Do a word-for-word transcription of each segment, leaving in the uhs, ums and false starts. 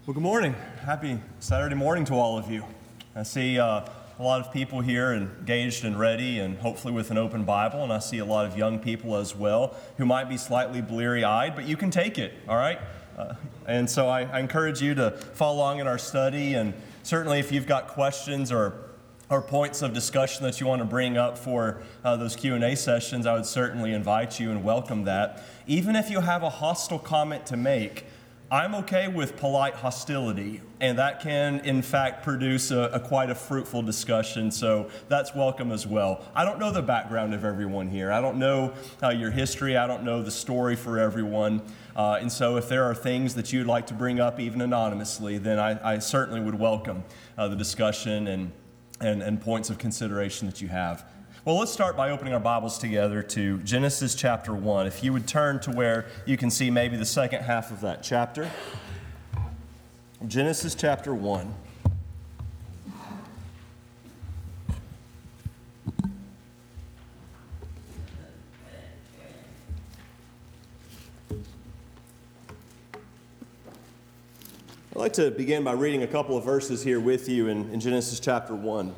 Well, good morning. Happy Saturday morning to all of you. I see uh, a lot of people here engaged and ready and hopefully with an open Bible, and I see a lot of young people as well who might be slightly bleary-eyed, but you can take it, all right? Uh, and so I, I encourage you to follow along in our study, and certainly if you've got questions or or points of discussion that you want to bring up for uh, those Q and A sessions, I would certainly invite you and welcome that. Even if you have a hostile comment to make, I'm okay with polite hostility, and that can, in fact, produce a, a quite a fruitful discussion, so that's welcome as well. I don't know the background of everyone here. I don't know uh, your history. I don't know the story for everyone, uh, and so if there are things that you'd like to bring up, even anonymously, then I, I certainly would welcome uh, the discussion and, and, and points of consideration that you have. Well, let's start by opening our Bibles together to Genesis chapter one. If you would turn to where you can see maybe the second half of that chapter. Genesis chapter one. I'd like to begin by reading a couple of verses here with you in, in Genesis chapter one.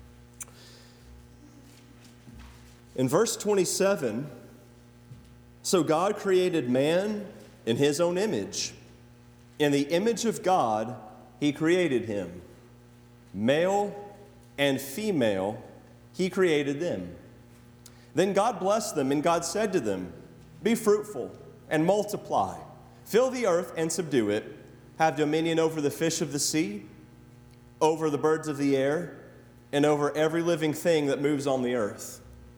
In verse twenty-seven, so God created man in his own image. In the image of God, he created him. Male and female, he created them. Then God blessed them, and God said to them, be fruitful and multiply. Fill the earth and subdue it. Have dominion over the fish of the sea, over the birds of the air, and over every living thing that moves on the earth.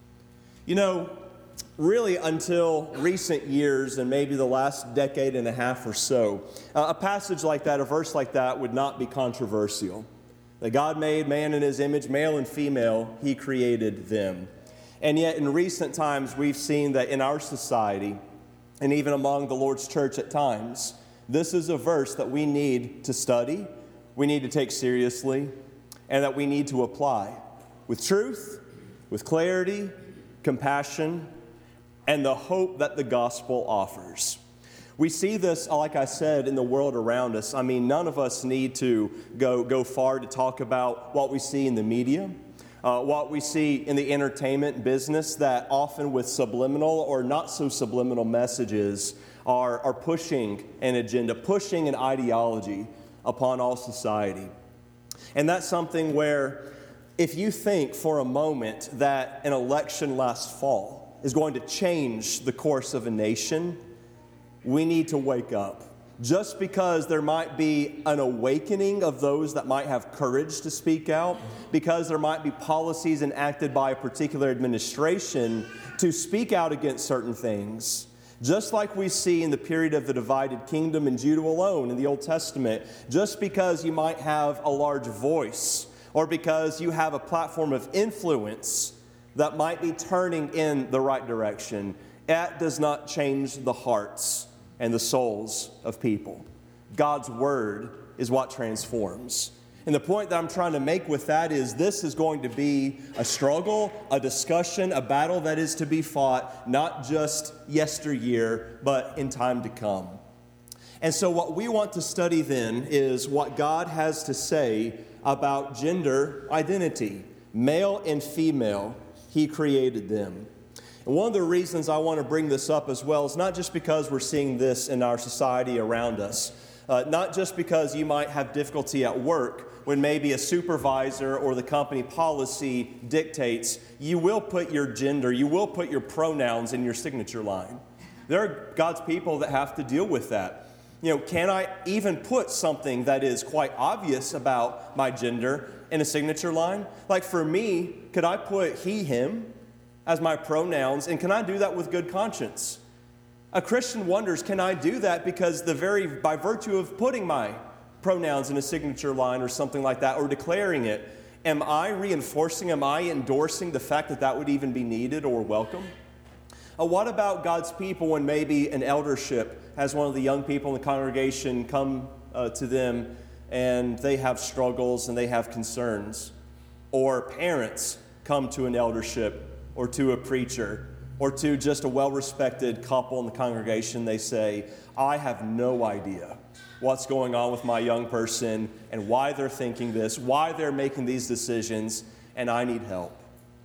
You know, really until recent years and maybe the last decade and a half or so, uh, a passage like that, a verse like that would not be controversial. That God made man in his image, male and female, he created them. And yet in recent times we've seen that in our society and even among the Lord's church at times, this is a verse that we need to study, we need to take seriously, and that we need to apply with truth, with clarity, compassion, and the hope that the gospel offers. We see this, like I said, in the world around us. I mean, none of us need to go, go far to talk about what we see in the media, uh, what we see in the entertainment business that often with subliminal or not so subliminal messages are, are pushing an agenda, pushing an ideology upon all society. And that's something where if you think for a moment that an election last fall is going to change the course of a nation, we need to wake up. Just because there might be an awakening of those that might have courage to speak out, because there might be policies enacted by a particular administration to speak out against certain things, just like we see in the period of the divided kingdom in Judah alone in the Old Testament, just because you might have a large voice or because you have a platform of influence that might be turning in the right direction, that does not change the hearts and the souls of people. God's word is what transforms. And the point that I'm trying to make with that is this is going to be a struggle, a discussion, a battle that is to be fought, not just yesteryear, but in time to come. And so what we want to study then is what God has to say about gender identity. Male and female, he created them. And one of the reasons I want to bring this up as well is not just because we're seeing this in our society around us, uh, not just because you might have difficulty at work when maybe a supervisor or the company policy dictates you will put your gender, you will put your pronouns in your signature line. There are God's people that have to deal with that. You know, can I even put something that is quite obvious about my gender in a signature line? Like for me, could I put he, him as my pronouns, and can I do that with good conscience? A Christian wonders, can I do that because the very, by virtue of putting my pronouns in a signature line or something like that, or declaring it, am I reinforcing, am I endorsing the fact that that would even be needed or welcome? Uh, what about God's people when maybe an eldership has one of the young people in the congregation come uh, to them and they have struggles and they have concerns? Or parents come to an eldership or to a preacher or to just a well-respected couple in the congregation. They say, I have no idea what's going on with my young person and why they're thinking this, why they're making these decisions, and I need help.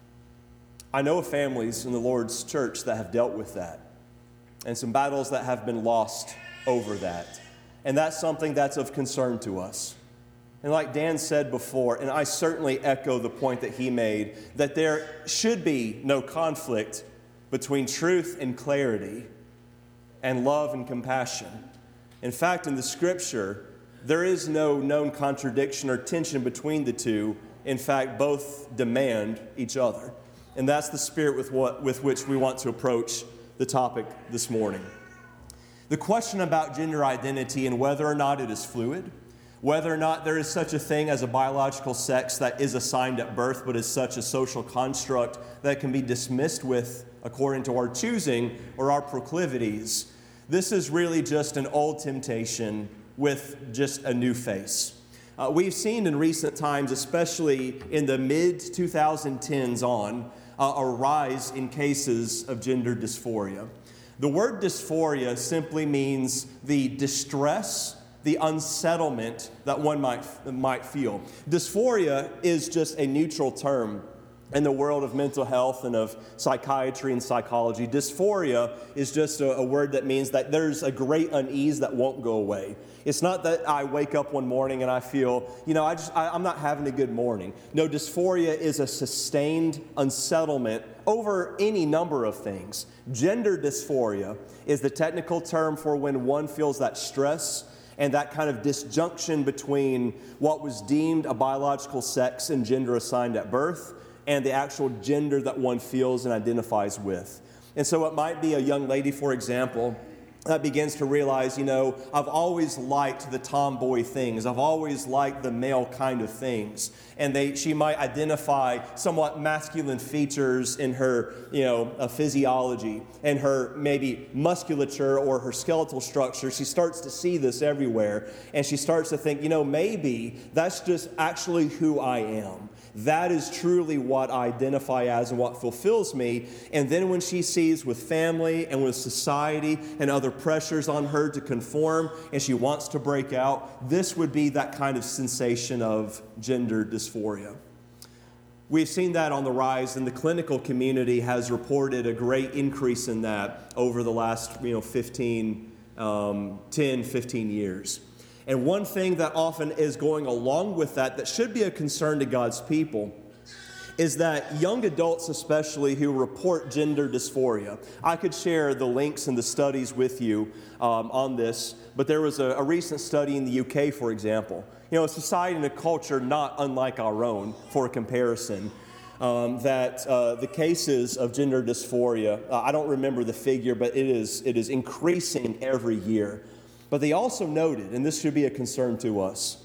I know of families in the Lord's church that have dealt with that, and some battles that have been lost over that. And that's something that's of concern to us. And like Dan said before, and I certainly echo the point that he made, that there should be no conflict between truth and clarity and love and compassion. In fact, in the Scripture, there is no known contradiction or tension between the two. In fact, both demand each other. And that's the spirit with, what, with which we want to approach the topic this morning. The question about gender identity and whether or not it is fluid, whether or not there is such a thing as a biological sex that is assigned at birth but is such a social construct that can be dismissed with according to our choosing or our proclivities, this is really just an old temptation with just a new face. Uh, we've seen in recent times, especially in the mid twenty tens on, uh, a rise in cases of gender dysphoria. The word dysphoria simply means the distress, the unsettlement that one might, might feel. Dysphoria is just a neutral term in the world of mental health and of psychiatry and psychology. Dysphoria is just a, a word that means that there's a great unease that won't go away. It's not that I wake up one morning and I feel, you know, I just, I, I'm not having a good morning. No, dysphoria is a sustained unsettlement over any number of things. Gender dysphoria is the technical term for when one feels that stress and that kind of disjunction between what was deemed a biological sex and gender assigned at birth and the actual gender that one feels and identifies with. And so it might be a young lady, for example, that begins to realize, you know, I've always liked the tomboy things. I've always liked the male kind of things. And they, she might identify somewhat masculine features in her, you know, uh, physiology and her maybe musculature or her skeletal structure. She starts to see this everywhere. And she starts to think, you know, maybe that's just actually who I am. That is truly what I identify as and what fulfills me. And then when she sees with family and with society and other pressures on her to conform and she wants to break out, this would be that kind of sensation of gender dysphoria. We've seen that on the rise, and the clinical community has reported a great increase in that over the last, you know, fifteen, um, ten, fifteen years. And one thing that often is going along with that that should be a concern to God's people is that young adults especially who report gender dysphoria. I could share the links and the studies with you um, on this, but there was a, a recent study in the U K, for example. You know, a society and a culture not unlike our own, for comparison, um, that uh, the cases of gender dysphoria, uh, I don't remember the figure, but it is it is increasing every year. But they also noted, and this should be a concern to us,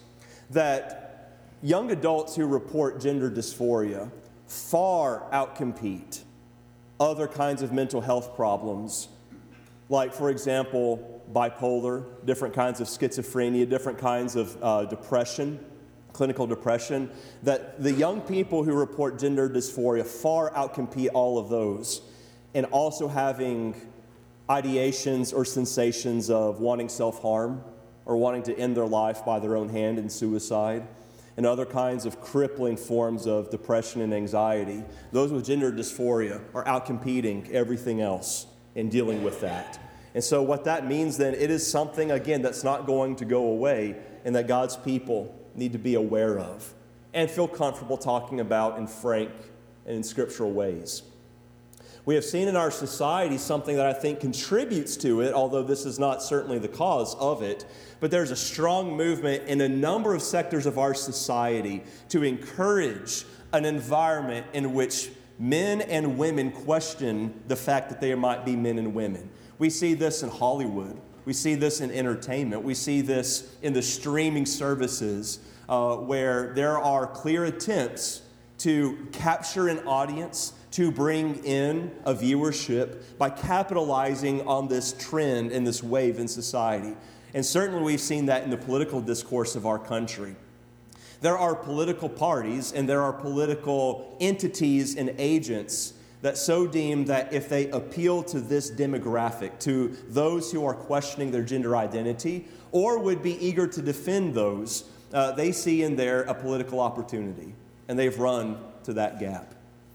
that young adults who report gender dysphoria far outcompete other kinds of mental health problems, like, for example, bipolar, different kinds of schizophrenia, different kinds of uh, depression, clinical depression, that the young people who report gender dysphoria far outcompete all of those, and also having ideations or sensations of wanting self-harm or wanting to end their life by their own hand in suicide, and other kinds of crippling forms of depression and anxiety. Those with gender dysphoria are outcompeting everything else in dealing with that. And so what that means then, it is something, again, that's not going to go away and that God's people need to be aware of and feel comfortable talking about in frank and in scriptural ways. We have seen in our society something that I think contributes to it, although this is not certainly the cause of it, but there's a strong movement in a number of sectors of our society to encourage an environment in which men and women question the fact that they might be men and women. We see this in Hollywood. We see this in entertainment. We see this in the streaming services uh, where there are clear attempts to capture an audience, to bring in a viewership by capitalizing on this trend and this wave in society. And certainly we've seen that in the political discourse of our country. There are political parties and there are political entities and agents that so deem that if they appeal to this demographic, to those who are questioning their gender identity, or would be eager to defend those, uh, they see in there a political opportunity, and they've run to that gap.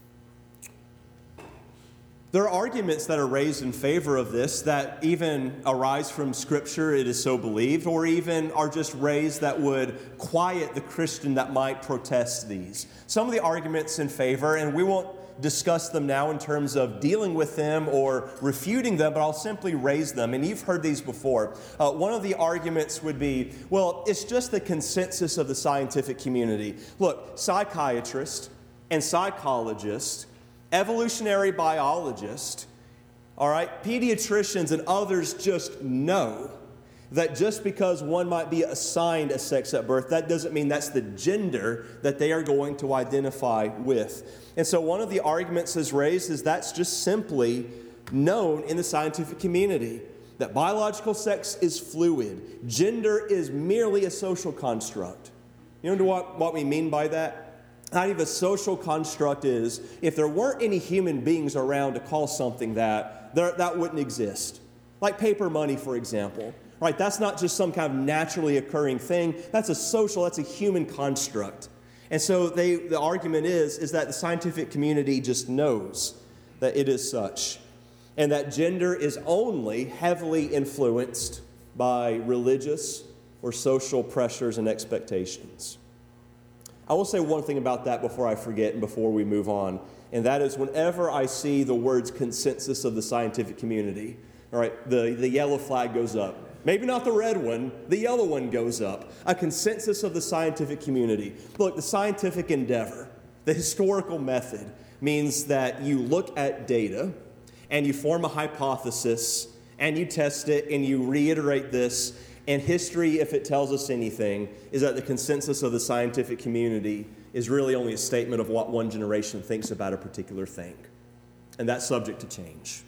There are arguments that are raised in favor of this that even arise from Scripture, it is so believed, or even are just raised that would quiet the Christian that might protest these. Some of the arguments in favor, and we won't discuss them now in terms of dealing with them or refuting them, but I'll simply raise them. And you've heard these before. Uh, one of the arguments would be, well, it's just the consensus of the scientific community. Look, psychiatrists and psychologists, evolutionary biologists, all right, pediatricians and others just know that just because one might be assigned a sex at birth, that doesn't mean that's the gender that they are going to identify with. And so one of the arguments is raised is that's just simply known in the scientific community, that biological sex is fluid. Gender is merely a social construct. You know what, what we mean by that? How even a social construct is, if there weren't any human beings around to call something that, there, that wouldn't exist. Like paper money, for example. Right? That's not just some kind of naturally occurring thing. That's a social, that's a human construct. And so they, the argument is, is that the scientific community just knows that it is such. And that gender is only heavily influenced by religious or social pressures and expectations. I will say one thing about that before I forget and before we move on, and that is whenever I see the words consensus of the scientific community, all right, the, the yellow flag goes up. Maybe not the red one, the yellow one goes up. A consensus of the scientific community. Look, the scientific endeavor, the historical method, means that you look at data and you form a hypothesis and you test it and you reiterate this. And history, if it tells us anything, is that the consensus of the scientific community is really only a statement of what one generation thinks about a particular thing. And that's subject to change.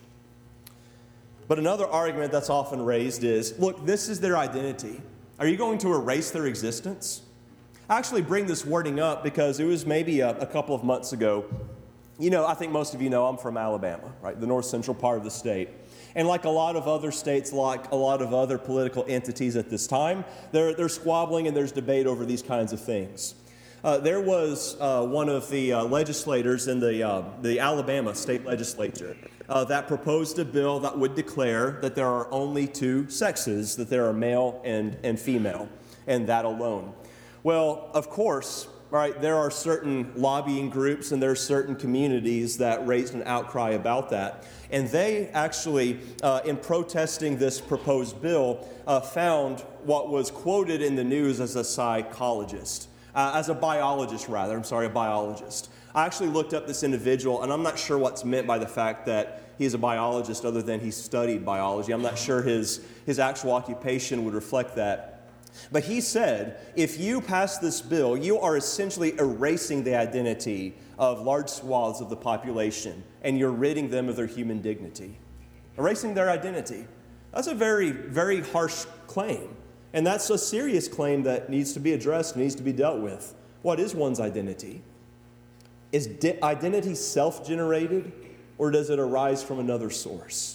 But another argument that's often raised is, look, this is their identity. Are you going to erase their existence? I actually bring this wording up because it was maybe a, a couple of months ago. You know, I think most of you know I'm from Alabama, right? The north central part of the state. And like a lot of other states, like a lot of other political entities at this time, they're, they're squabbling and there's debate over these kinds of things. Uh, there was uh, one of the uh, legislators in the, uh, the Alabama state legislature uh, that proposed a bill that would declare that there are only two sexes, that there are male and, and female, and that alone. Well, of course, right, there are certain lobbying groups and there are certain communities that raised an outcry about that. And they actually, uh, in protesting this proposed bill, uh, found what was quoted in the news as a psychologist. Uh, as a biologist, rather. I'm sorry, a biologist. I actually looked up this individual, and I'm not sure what's meant by the fact that he's a biologist other than he studied biology. I'm not sure his, his actual occupation would reflect that. But he said, if you pass this bill, you are essentially erasing the identity of large swaths of the population, and you're ridding them of their human dignity. Erasing their identity. That's a very, very harsh claim. And that's a serious claim that needs to be addressed, needs to be dealt with. What is one's identity? Is di- identity self-generated, or does it arise from another source?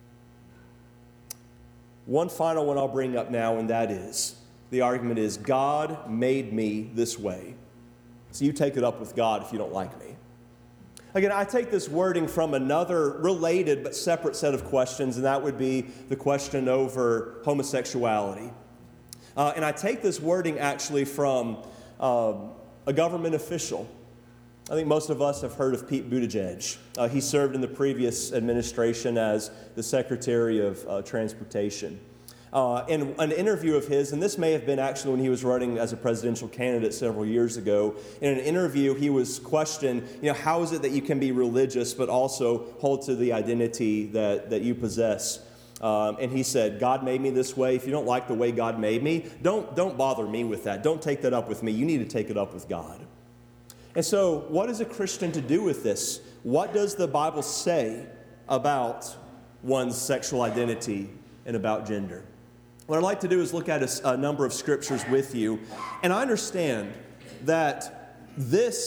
One final one I'll bring up now, and that is, the argument is, God made me this way. So you take it up with God if you don't like me. Again, I take this wording from another related but separate set of questions, and that would be the question over homosexuality. Uh, and I take this wording actually from uh, a government official. I think most of us have heard of Pete Buttigieg. Uh, he served in the previous administration as the Secretary of uh, Transportation. Uh, in an interview of his, and this may have been actually when he was running as a presidential candidate several years ago, in an interview he was questioned, you know, how is it that you can be religious but also hold to the identity that, that you possess? Um, and he said, God made me this way. If you don't like the way God made me, don't, don't bother me with that. Don't take that up with me. You need to take it up with God. And so what is a Christian to do with this? What does the Bible say about one's sexual identity and about gender? What I'd like to do is look at a, a number of scriptures with you. And I understand that this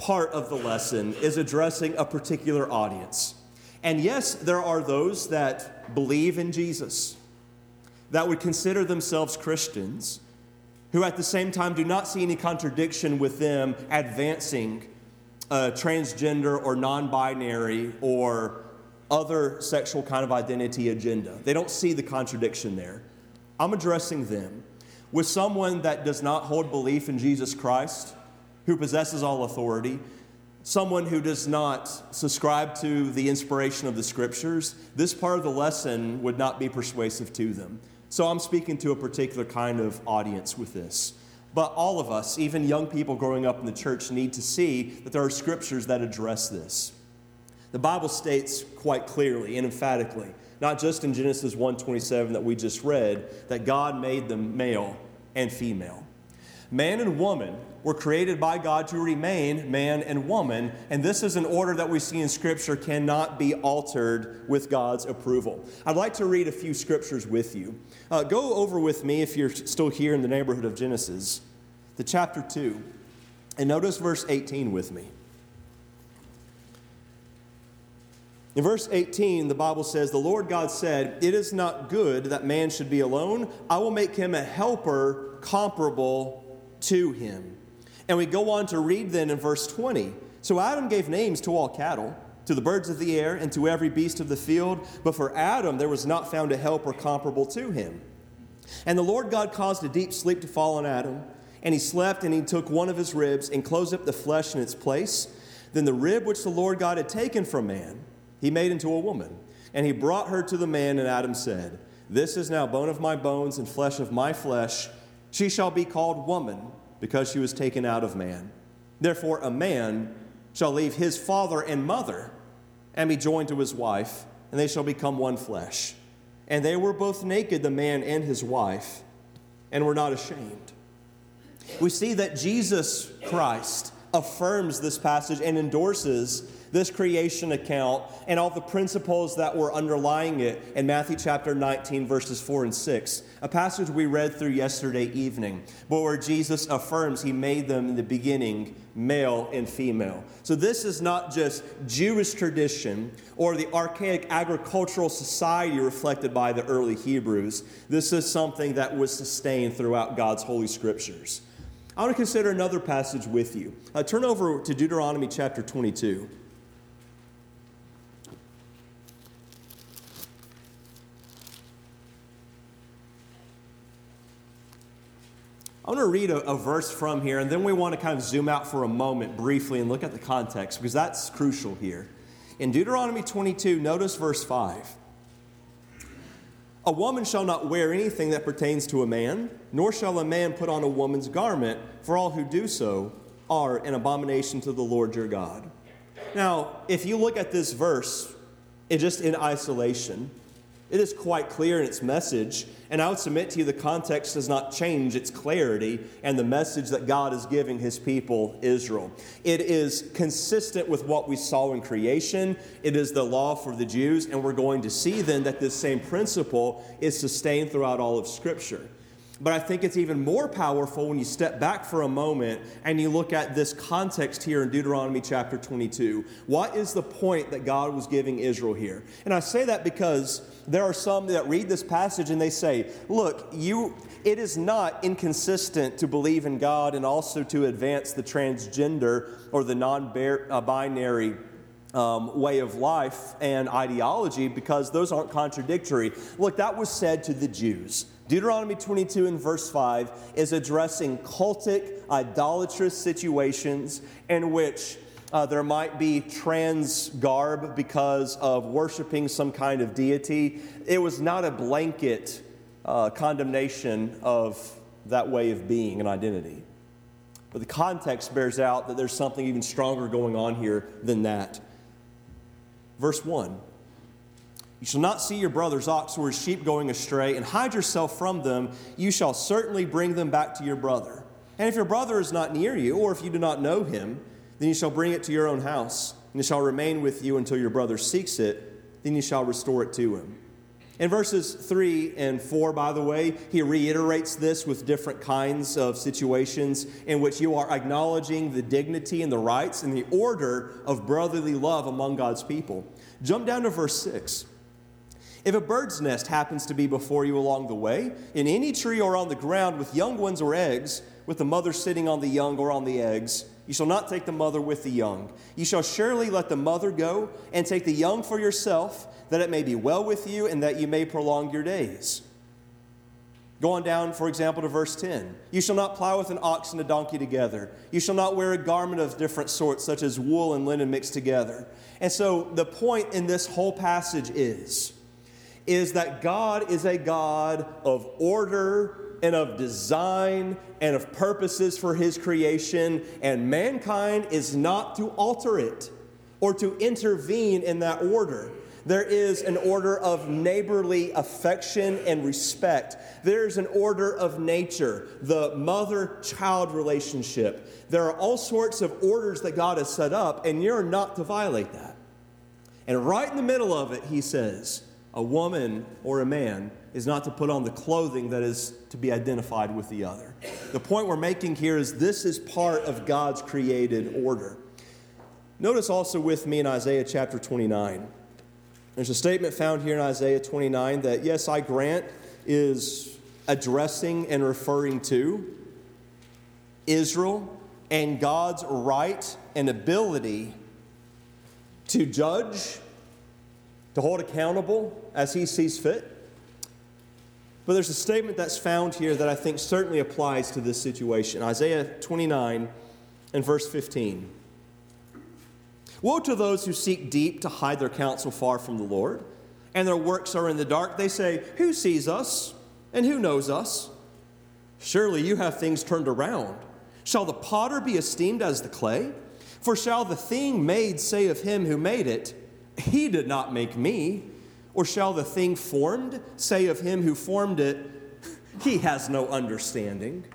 part of the lesson is addressing a particular audience. And yes, there are those that believe in Jesus, that would consider themselves Christians, who at the same time do not see any contradiction with them advancing a transgender or non-binary or other sexual kind of identity agenda. They don't see the contradiction there. I'm addressing them. With someone that does not hold belief in Jesus Christ, who possesses all authority, someone who does not subscribe to the inspiration of the Scriptures, this part of the lesson would not be persuasive to them. So I'm speaking to a particular kind of audience with this. But all of us, even young people growing up in the church, need to see that there are Scriptures that address this. The Bible states quite clearly and emphatically, not just in Genesis one twenty-seven that we just read, that God made them male and female. Man and woman were created by God to remain man and woman, and this is an order that we see in Scripture cannot be altered with God's approval. I'd like to read a few Scriptures with you. Uh, go over with me, if you're still here in the neighborhood of Genesis, to chapter two, and notice verse eighteen with me. In verse eighteen, the Bible says, "The Lord God said, 'It is not good that man should be alone. I will make him a helper comparable to him.'" And we go on to read then in verse twenty. "So Adam gave names to all cattle, to the birds of the air, and to every beast of the field. But for Adam there was not found a helper comparable to him. And the Lord God caused a deep sleep to fall on Adam. And he slept, and he took one of his ribs and closed up the flesh in its place. Then the rib which the Lord God had taken from man, he made into a woman. And he brought her to the man, and Adam said, 'This is now bone of my bones and flesh of my flesh. She shall be called woman, because she was taken out of man. Therefore a man shall leave his father and mother, and be joined to his wife, and they shall become one flesh. And they were both naked, the man and his wife, and were not ashamed.'" We see that Jesus Christ affirms this passage and endorses this creation account and all the principles that were underlying it in Matthew chapter nineteen, verses four and six, a passage we read through yesterday evening, but where Jesus affirms he made them in the beginning male and female. So this is not just Jewish tradition or the archaic agricultural society reflected by the early Hebrews. This is something that was sustained throughout God's Holy Scriptures. I want to consider another passage with you. Uh, turn over to Deuteronomy chapter twenty-two. I want to read a, a verse from here, and then we want to kind of zoom out for a moment briefly and look at the context, because that's crucial here. In Deuteronomy twenty-two, notice verse five. "A woman shall not wear anything that pertains to a man, nor shall a man put on a woman's garment, for all who do so are an abomination to the Lord your God." Now, if you look at this verse, it just in isolation, it is quite clear in its message, and I would submit to you the context does not change its clarity and the message that God is giving his people, Israel. It is consistent with what we saw in creation. It is the law for the Jews, and we're going to see then that this same principle is sustained throughout all of Scripture. But I think it's even more powerful when you step back for a moment and you look at this context here in Deuteronomy chapter twenty-two. What is the point that God was giving Israel here? And I say that because there are some that read this passage and they say, look, you, it is not inconsistent to believe in God and also to advance the transgender or the non-binary Um, way of life and ideology, because those aren't contradictory. Look, that was said to the Jews. Deuteronomy twenty-two and verse five is addressing cultic, idolatrous situations in which uh, there might be trans garb because of worshiping some kind of deity. It was not a blanket uh, condemnation of that way of being and identity. But the context bears out that there's something even stronger going on here than that. Verse one, "You shall not see your brother's ox or his sheep going astray, and hide yourself from them. You shall certainly bring them back to your brother. And if your brother is not near you, or if you do not know him, then you shall bring it to your own house, and it shall remain with you until your brother seeks it, then you shall restore it to him." In verses three and four, by the way, he reiterates this with different kinds of situations in which you are acknowledging the dignity and the rights and the order of brotherly love among God's people. Jump down to verse six. If a bird's nest happens to be before you along the way, in any tree or on the ground with young ones or eggs, with the mother sitting on the young or on the eggs, you shall not take the mother with the young. You shall surely let the mother go and take the young for yourself, that it may be well with you and that you may prolong your days. Go on down, for example, to verse ten. You shall not plow with an ox and a donkey together. You shall not wear a garment of different sorts, such as wool and linen mixed together. And so the point in this whole passage is, is that God is a God of order and of design and of purposes for his creation, and mankind is not to alter it or to intervene in that order. There is an order of neighborly affection and respect. There's an order of nature, the mother-child relationship. There are all sorts of orders that God has set up, and you're not to violate that. And right in the middle of it, he says, a woman or a man is not to put on the clothing that is to be identified with the other. The point we're making here is this is part of God's created order. Notice also with me in Isaiah chapter twenty-nine. There's a statement found here in Isaiah twenty-nine that, yes, I grant, is addressing and referring to Israel and God's right and ability to judge, to hold accountable as he sees fit. But there's a statement that's found here that I think certainly applies to this situation. Isaiah twenty-nine and verse fifteen. Woe to those who seek deep to hide their counsel far from the Lord, and their works are in the dark. They say, who sees us, and who knows us? Surely you have things turned around. Shall the potter be esteemed as the clay? For shall the thing made say of him who made it, he did not make me? Or shall the thing formed say of him who formed it, he has no understanding?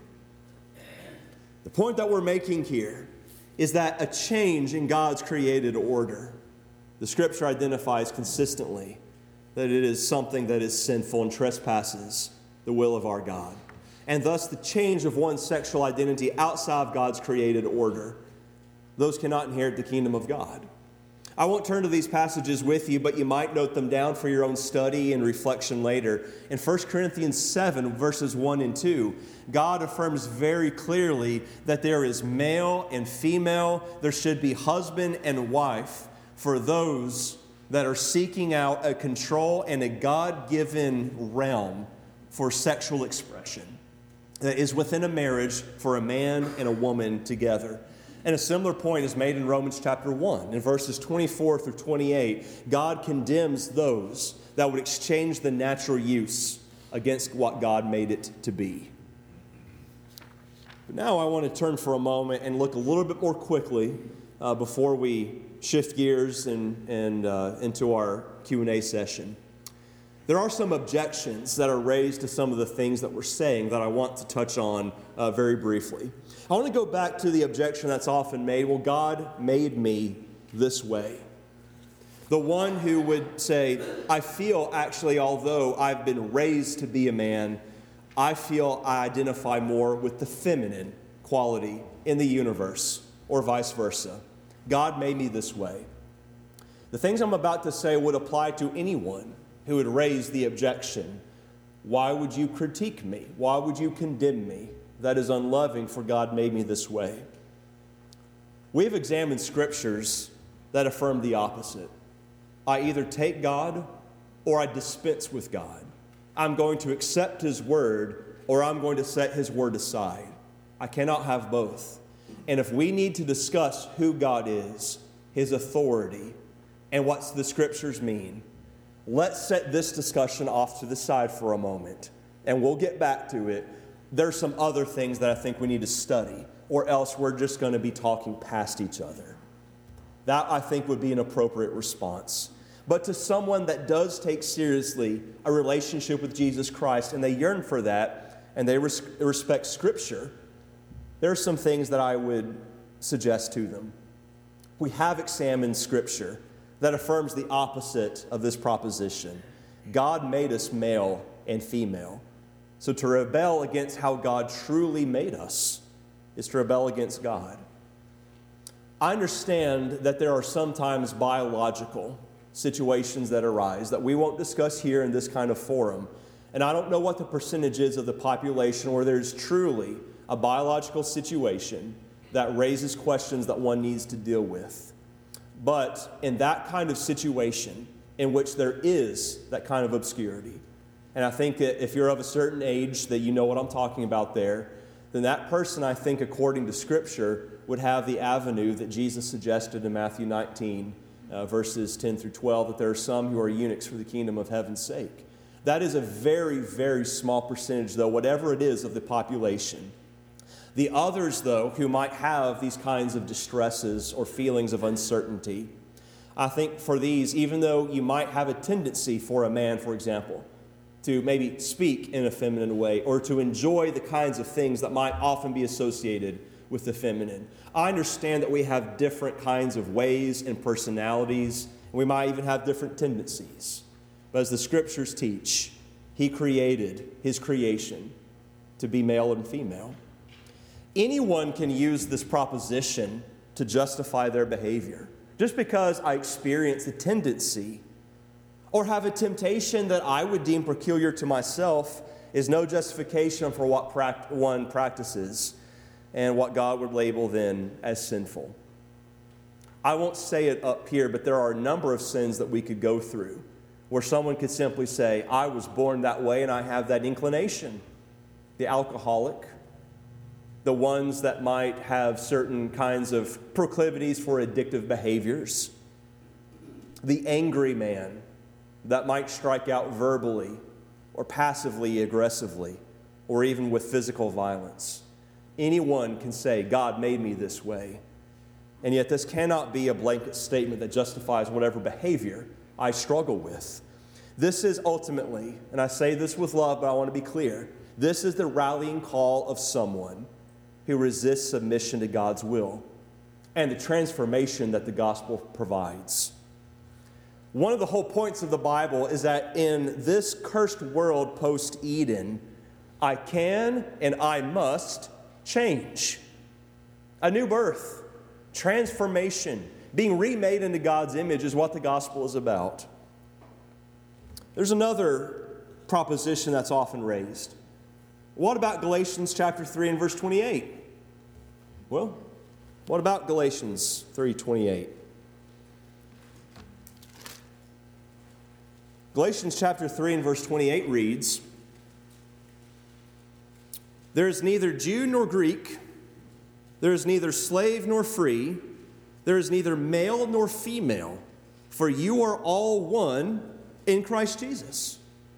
The point that we're making here is that a change in God's created order. The Scripture identifies consistently that it is something that is sinful and trespasses the will of our God. And thus the change of one's sexual identity outside of God's created order, those cannot inherit the kingdom of God. I won't turn to these passages with you, but you might note them down for your own study and reflection later. In First Corinthians seven, verses one and two, God affirms very clearly that there is male and female, there should be husband and wife for those that are seeking out a control and a God-given realm for sexual expression that is within a marriage for a man and a woman together. And a similar point is made in Romans chapter one. In verses twenty-four through twenty-eight, God condemns those that would exchange the natural use against what God made it to be. But now I want to turn for a moment and look a little bit more quickly uh, before we shift gears and, and uh, into our Q and A session. There are some objections that are raised to some of the things that we're saying that I want to touch on uh, very briefly. I want to go back to the objection that's often made, well, God made me this way. The one who would say, I feel actually, although I've been raised to be a man, I feel I identify more with the feminine quality in the universe, or vice versa. God made me this way. The things I'm about to say would apply to anyone who would raise the objection, why would you critique me? Why would you condemn me? That is unloving, for God made me this way. We've examined scriptures that affirm the opposite. I either take God or I dispense with God. I'm going to accept His word or I'm going to set His word aside. I cannot have both. And if we need to discuss who God is, His authority, and what the scriptures mean, let's set this discussion off to the side for a moment, and we'll get back to it. There's some other things that I think we need to study, or else we're just going to be talking past each other. That, I think, would be an appropriate response. But to someone that does take seriously a relationship with Jesus Christ, and they yearn for that, and they res- respect Scripture, there are some things that I would suggest to them. We have examined Scripture that affirms the opposite of this proposition. God made us male and female. So to rebel against how God truly made us is to rebel against God. I understand that there are sometimes biological situations that arise that we won't discuss here in this kind of forum. And I don't know what the percentage is of the population where there's truly a biological situation that raises questions that one needs to deal with. But in that kind of situation in which there is that kind of obscurity, and I think that if you're of a certain age that you know what I'm talking about there, then that person, I think, according to Scripture, would have the avenue that Jesus suggested in Matthew nineteen, uh, verses ten through twelve, that there are some who are eunuchs for the kingdom of heaven's sake. That is a very, very small percentage, though, whatever it is, of the population. The others, though, who might have these kinds of distresses or feelings of uncertainty, I think for these, even though you might have a tendency for a man, for example, to maybe speak in a feminine way or to enjoy the kinds of things that might often be associated with the feminine. I understand that we have different kinds of ways and personalities, and we might even have different tendencies. But as the Scriptures teach, He created His creation to be male and female. Anyone can use this proposition to justify their behavior. Just because I experience a tendency or have a temptation that I would deem peculiar to myself is no justification for what pract- one practices and what God would label then as sinful. I won't say it up here, but there are a number of sins that we could go through where someone could simply say, I was born that way and I have that inclination. The alcoholic, the ones that might have certain kinds of proclivities for addictive behaviors, the angry man that might strike out verbally or passively aggressively or even with physical violence. Anyone can say, God made me this way. And yet this cannot be a blanket statement that justifies whatever behavior I struggle with. This is ultimately, and I say this with love, but I want to be clear, this is the rallying call of someone who resists submission to God's will and the transformation that the gospel provides. One of the whole points of the Bible is that in this cursed world post-Eden, I can and I must change. A new birth, transformation, being remade into God's image is what the gospel is about. There's another proposition that's often raised. What about Galatians chapter three and verse twenty-eight? Well, what about Galatians three twenty-eight? Galatians chapter three and verse twenty-eight reads, there is neither Jew nor Greek, there is neither slave nor free, there is neither male nor female, for you are all one in Christ Jesus.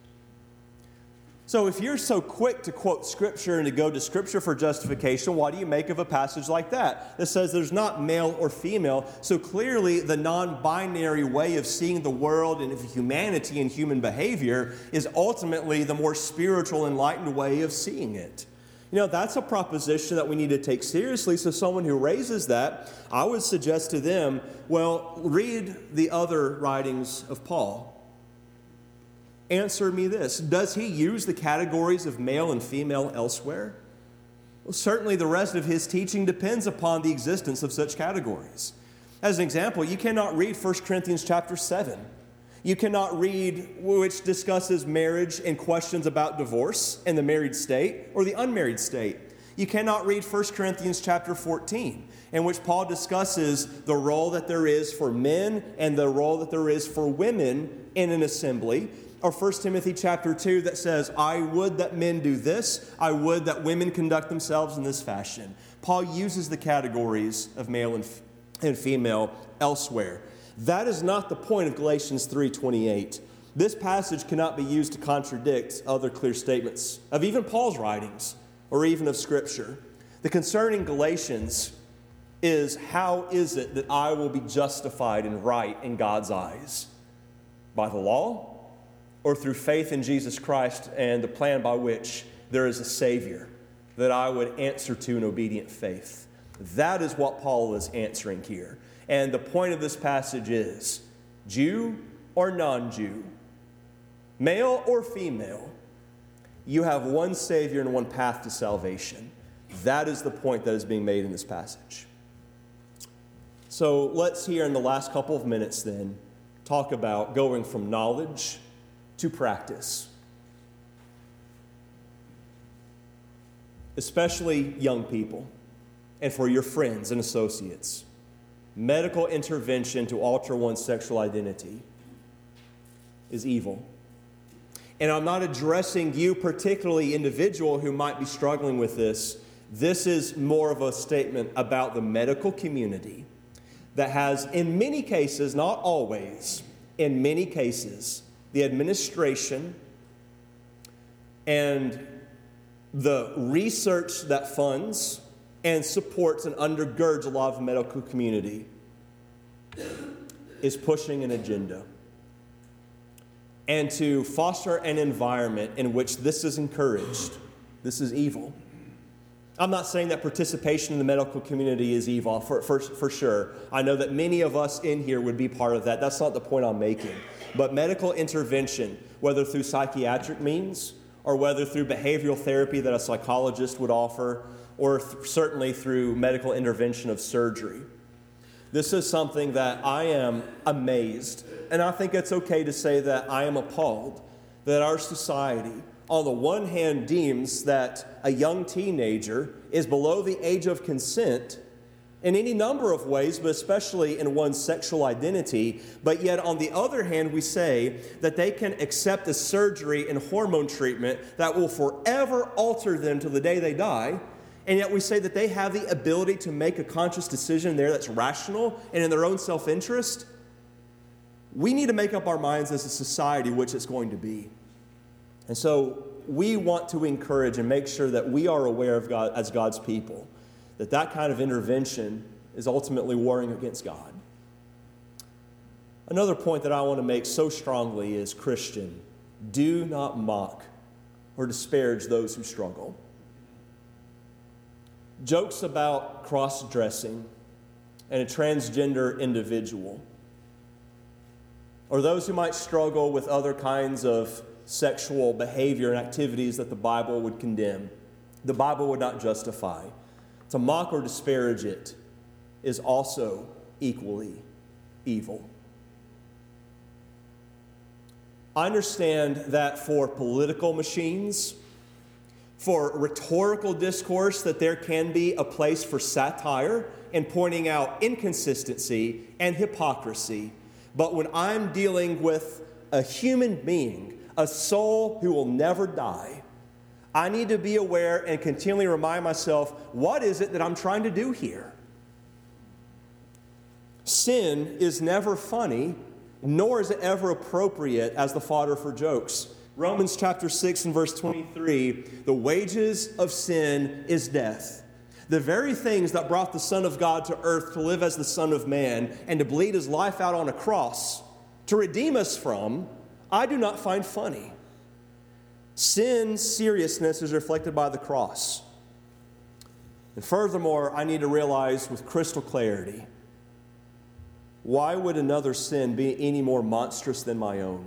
So if you're so quick to quote Scripture and to go to Scripture for justification, what do you make of a passage like that that says there's not male or female? So clearly the non-binary way of seeing the world and of humanity and human behavior is ultimately the more spiritual, enlightened way of seeing it. You know, that's a proposition that we need to take seriously. So someone who raises that, I would suggest to them, well, read the other writings of Paul. Answer me this. Does he use the categories of male and female elsewhere? Well, certainly the rest of his teaching depends upon the existence of such categories. As an example, you cannot read First Corinthians chapter seven. You cannot read which discusses marriage and questions about divorce in the married state or the unmarried state. You cannot read First Corinthians chapter fourteen, in which Paul discusses the role that there is for men and the role that there is for women in an assembly. Or First Timothy chapter two that says, I would that men do this, I would that women conduct themselves in this fashion. Paul uses the categories of male and, f- and female elsewhere. That is not the point of Galatians three twenty-eight. This passage cannot be used to contradict other clear statements of even Paul's writings or even of Scripture. The concern in Galatians is, how is it that I will be justified and right in God's eyes? By the law? Or through faith in Jesus Christ and the plan by which there is a Savior that I would answer to in obedient faith? That is what Paul is answering here. And the point of this passage is, Jew or non-Jew, Male or female, you have one Savior and one path to salvation. That is the point that is being made in this passage. So let's here in the last couple of minutes then talk about going from knowledge to practice. Especially young people and for your friends and associates. Medical intervention to alter one's sexual identity is evil. And I'm not addressing you, particularly individual who might be struggling with this. This is more of a statement about the medical community that has, in many cases, not always, in many cases, the administration and the research that funds and supports and undergirds a lot of the medical community is pushing an agenda. And to foster an environment in which this is encouraged, this is evil. I'm not saying that participation in the medical community is evil, for, for, for sure. I know that many of us in here would be part of that. That's not the point I'm making. But medical intervention, whether through psychiatric means, or whether through behavioral therapy that a psychologist would offer, or th- certainly through medical intervention of surgery. This is something that I am amazed, and I think it's okay to say that I am appalled that our society, on the one hand, deems that a young teenager is below the age of consent in any number of ways, but especially in one's sexual identity. But yet, on the other hand, we say that they can accept a surgery and hormone treatment that will forever alter them to the day they die. And yet we say that they have the ability to make a conscious decision there that's rational and in their own self-interest. We need to make up our minds as a society which it's going to be. And so we want to encourage and make sure that we are aware of God as God's people, that that kind of intervention is ultimately warring against God. Another point that I want to make so strongly is, Christian, do not mock or disparage those who struggle. Jokes about cross-dressing and a transgender individual, or those who might struggle with other kinds of sexual behavior and activities that the Bible would condemn, the Bible would not justify. To mock or disparage it is also equally evil. I understand that for political machines, for rhetorical discourse, that there can be a place for satire and pointing out inconsistency and hypocrisy. But when I'm dealing with a human being, a soul who will never die, I need to be aware and continually remind myself, what is it that I'm trying to do here? Sin is never funny, nor is it ever appropriate as the fodder for jokes. Romans chapter six and verse twenty-three, the wages of sin is death. The very things that brought the Son of God to earth to live as the Son of Man and to bleed his life out on a cross to redeem us from, I do not find funny. Sin's seriousness is reflected by the cross. And furthermore, I need to realize with crystal clarity, why would another sin be any more monstrous than my own?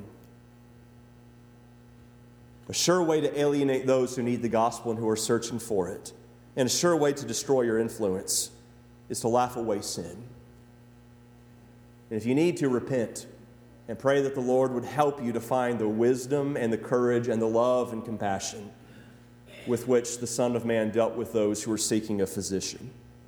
A sure way to alienate those who need the gospel and who are searching for it, and a sure way to destroy your influence, is to laugh away sin. And if you need to, repent and pray that the Lord would help you to find the wisdom and the courage and the love and compassion with which the Son of Man dealt with those who were seeking a physician.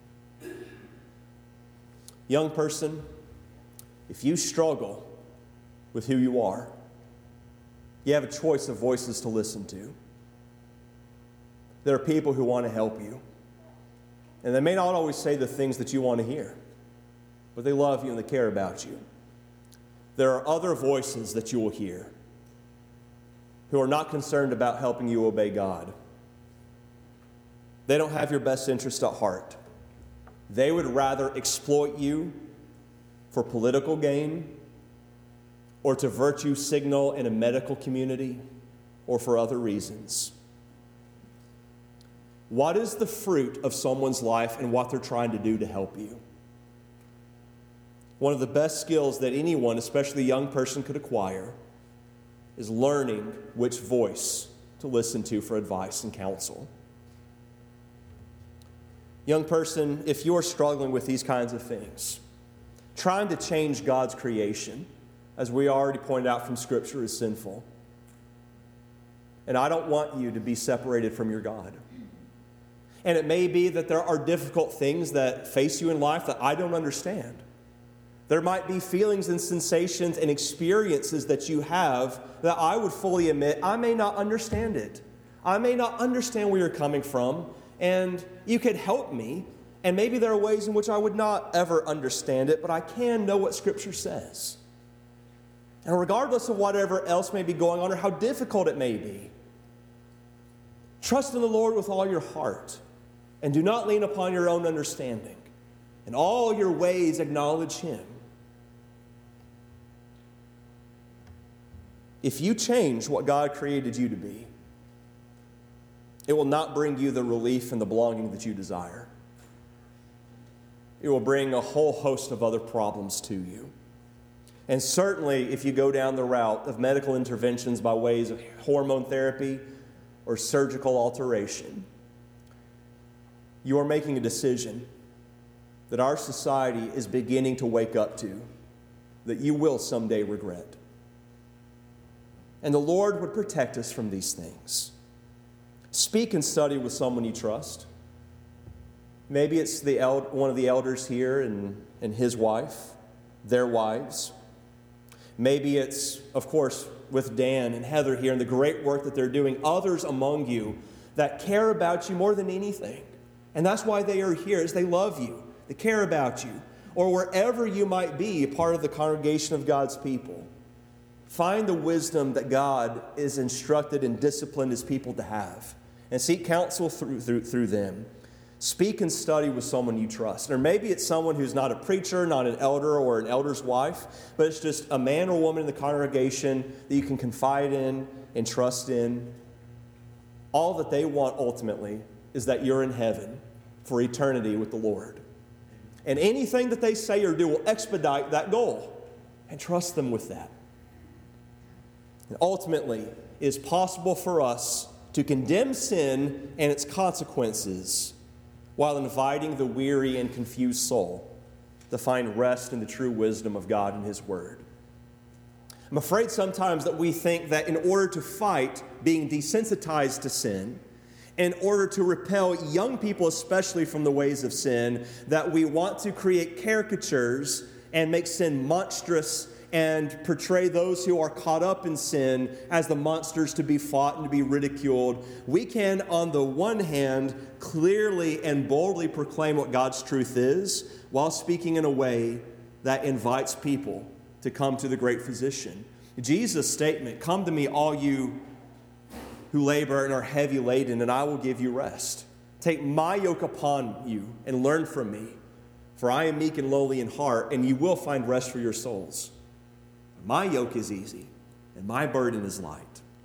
Young person, if you struggle with who you are, you have a choice of voices to listen to. There are people who want to help you. And they may not always say the things that you want to hear, but they love you and they care about you. There are other voices that you will hear who are not concerned about helping you obey God. They don't have your best interest at heart. They would rather exploit you for political gain, or to virtue signal in a medical community, or for other reasons. What is the fruit of someone's life and what they're trying to do to help you? One of the best skills that anyone, especially a young person, could acquire is learning which voice to listen to for advice and counsel. Young person, if you're struggling with these kinds of things, trying to change God's creation, as we already pointed out from Scripture, is sinful. And I don't want you to be separated from your God. And it may be that there are difficult things that face you in life that I don't understand. There might be feelings and sensations and experiences that you have that I would fully admit I may not understand it. I may not understand where you're coming from, and you could help me. And maybe there are ways in which I would not ever understand it, but I can know what Scripture says. And regardless of whatever else may be going on or how difficult it may be, trust in the Lord with all your heart and do not lean upon your own understanding. In all your ways acknowledge Him. If you change what God created you to be, it will not bring you the relief and the belonging that you desire. It will bring a whole host of other problems to you. And certainly, if you go down the route of medical interventions by ways of hormone therapy or surgical alteration, you are making a decision that our society is beginning to wake up to, that you will someday regret. And the Lord would protect us from these things. Speak and study with someone you trust. Maybe it's the el- one of the elders here and, and his wife, their wives. Maybe it's, of course, with Dan and Heather here and the great work that they're doing, others among you that care about you more than anything. And that's why they are here, is they love you, they care about you. Or wherever you might be, a part of the congregation of God's people, find the wisdom that God is instructed and disciplined His people to have, and seek counsel through, through, through them. Speak and study with someone you trust. Or maybe it's someone who's not a preacher, not an elder or an elder's wife, but it's just a man or woman in the congregation that you can confide in and trust in. All that they want ultimately is that you're in heaven for eternity with the Lord. And anything that they say or do will expedite that goal. And trust them with that. And ultimately, it is possible for us to condemn sin and its consequences while inviting the weary and confused soul to find rest in the true wisdom of God and His Word. I'm afraid sometimes that we think that in order to fight being desensitized to sin, in order to repel young people especially from the ways of sin, that we want to create caricatures and make sin monstrous and portray those who are caught up in sin as the monsters to be fought and to be ridiculed. We can, on the one hand, clearly and boldly proclaim what God's truth is, while speaking in a way that invites people to come to the great physician. Jesus' statement, "Come to me, all you who labor and are heavy laden, and I will give you rest. Take my yoke upon you and learn from me, for I am meek and lowly in heart, and you will find rest for your souls. My yoke is easy, and my burden is light."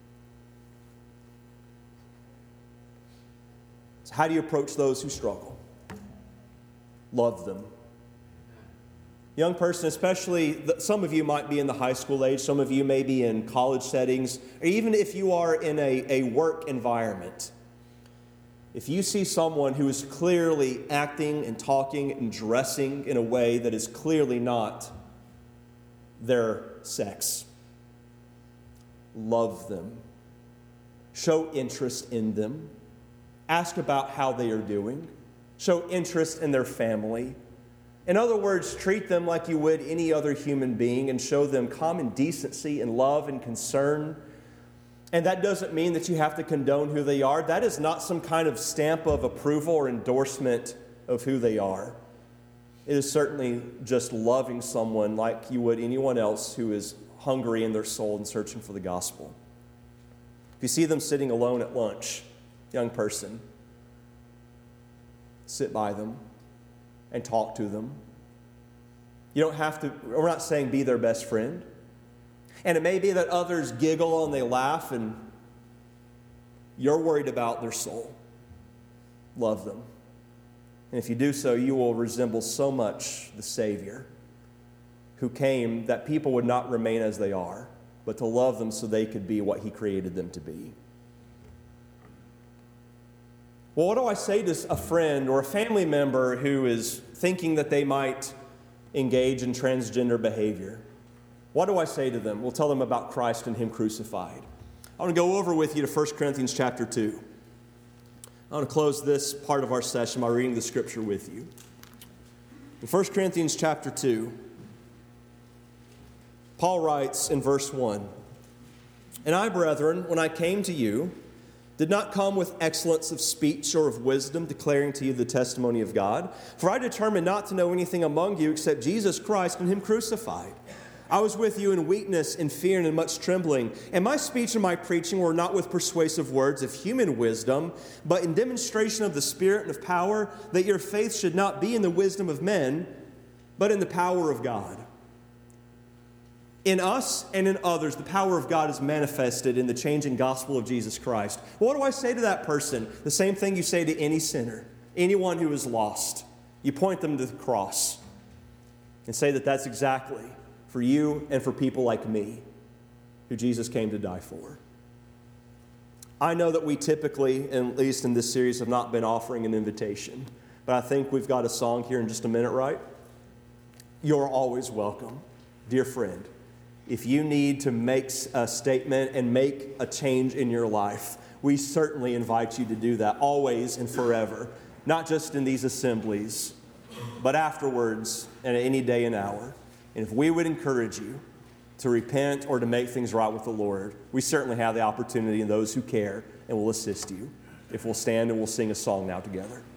So how do you approach those who struggle? Love them. Young person, especially, some of you might be in the high school age, some of you may be in college settings, or even if you are in a, a work environment. If you see someone who is clearly acting and talking and dressing in a way that is clearly not their sex, love them. Show interest in them. Ask about how they are doing. Show interest in their family. In other words, treat them like you would any other human being and show them common decency and love and concern. And that doesn't mean that you have to condone who they are. That is not some kind of stamp of approval or endorsement of who they are. It is certainly just loving someone like you would anyone else who is hungry in their soul and searching for the gospel. If you see them sitting alone at lunch, young person, sit by them and talk to them. You don't have to, we're not saying be their best friend. And it may be that others giggle and they laugh and you're worried about their soul. Love them. And if you do so, you will resemble so much the Savior who came that people would not remain as they are, but to love them so they could be what He created them to be. Well, what do I say to a friend or a family member who is thinking that they might engage in transgender behavior? What do I say to them? We'll tell them about Christ and Him crucified. I want to go over with you to First Corinthians chapter two. I want to close this part of our session by reading the scripture with you. In First Corinthians chapter two, Paul writes in verse one, "And I, brethren, when I came to you, did not come with excellence of speech or of wisdom, declaring to you the testimony of God. For I determined not to know anything among you except Jesus Christ and Him crucified. I was with you in weakness, in fear, and in much trembling. And my speech and my preaching were not with persuasive words of human wisdom, but in demonstration of the Spirit and of power, that your faith should not be in the wisdom of men, but in the power of God." In us and in others, the power of God is manifested in the changing gospel of Jesus Christ. What do I say to that person? The same thing you say to any sinner, anyone who is lost. You point them to the cross and say that that's exactly for you and for people like me who Jesus came to die for. I know that we typically, at least in this series, have not been offering an invitation, but I think we've got a song here in just a minute, right? You're always welcome, dear friend. If you need to make a statement and make a change in your life, we certainly invite you to do that, always and forever. Not just in these assemblies, but afterwards and at any day and hour. And if we would encourage you to repent or to make things right with the Lord, we certainly have the opportunity, and those who care and will assist you. If we'll stand and we'll sing a song now together.